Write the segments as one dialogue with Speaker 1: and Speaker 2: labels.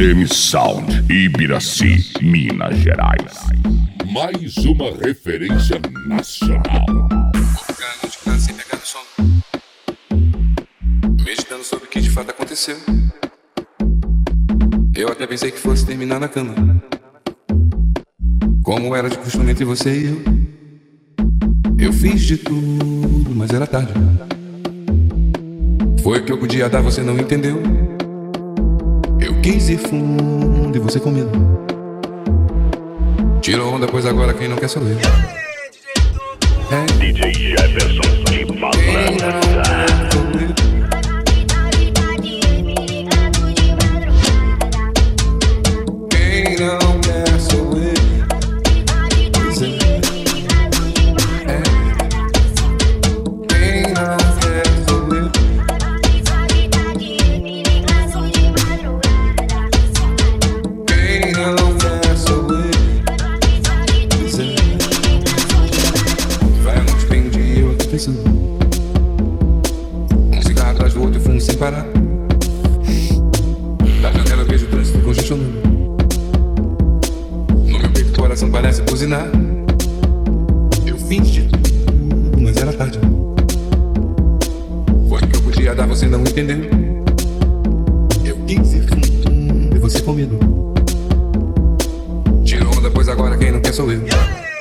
Speaker 1: M-Sound, Ibiraci, Minas Gerais. Mais uma referência nacional.
Speaker 2: Vou ficar a noite clara sem pegar no som, meditando sobre o que de fato aconteceu. Eu até pensei que fosse terminar na cama, como era de costume entre você e eu. Eu fiz de tudo, mas era tarde. Foi o que eu podia dar, você não entendeu. Eu quis ir fundo e você com medo. Tirou onda, pois agora quem não quer sou eu.
Speaker 1: DJ Jefferson de Malandra.
Speaker 2: Quem não quer sou eu. Quem não quer sou eu. Quem não quer sou eu. Vai a noite, vem um dia eu tô pensando. Um cigarro atrás do outro e fumo sem parar. Da janela eu vejo o trânsito congestionando. No meu peito o coração parece buzinar. Eu fiz de tudo, mas era tarde. Foi o que eu podia dar, você não entendeu. Eu quis ir fundo e você com medo. Tirou onda, pois agora quem não quer sou eu.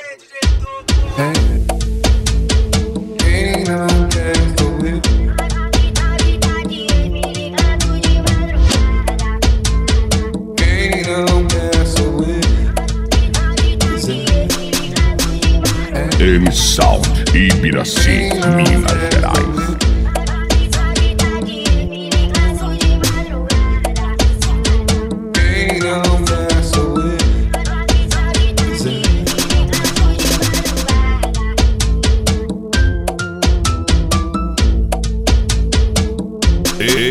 Speaker 2: Quem não quer sou eu. Quem não quer sou eu.
Speaker 1: M-Sound, Ibiraci, Minas Gerais.
Speaker 2: Quem não quer sou eu.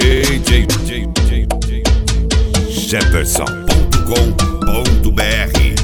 Speaker 3: Jefferson.com.br